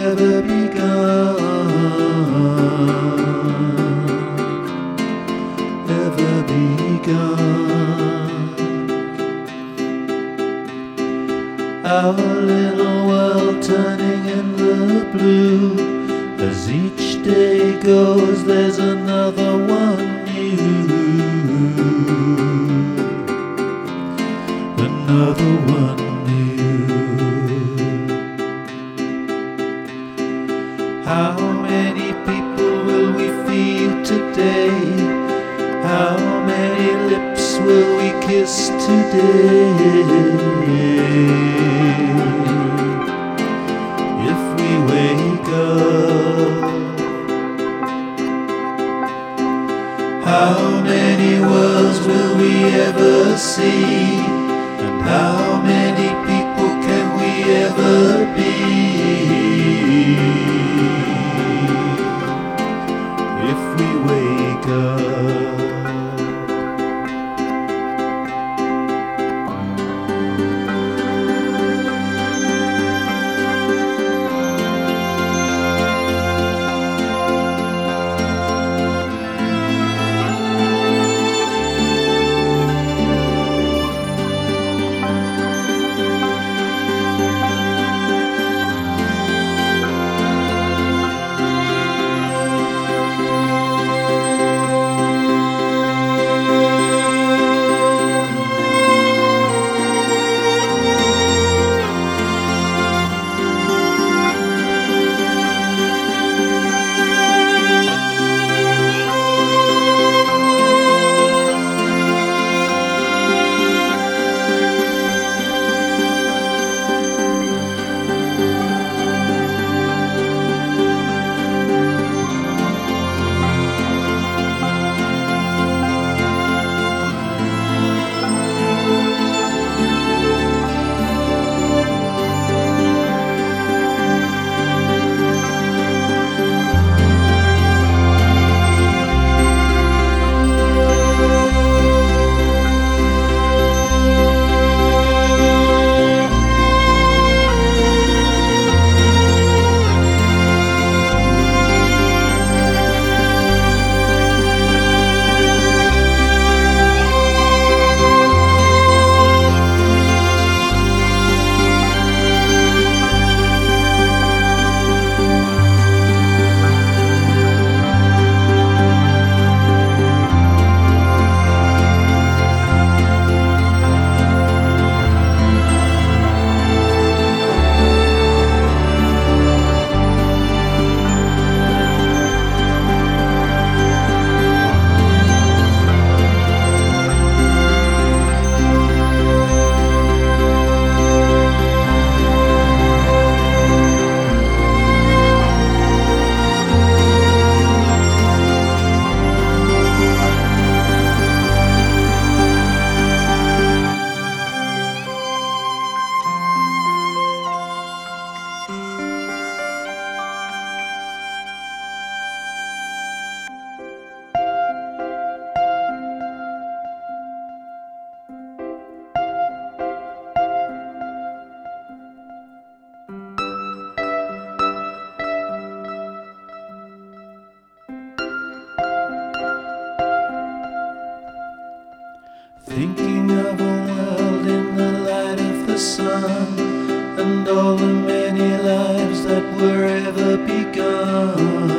ever begun. Our little world turning in the blue. As each day goes, there's another one new. Another one new. How many people will we feed today? How many lips will we kiss today? If we wake up, how many worlds will we ever see? And how many people can we ever be? If we wake up. Thinking of a world in the light of the sun, and all the many lives that were ever begun.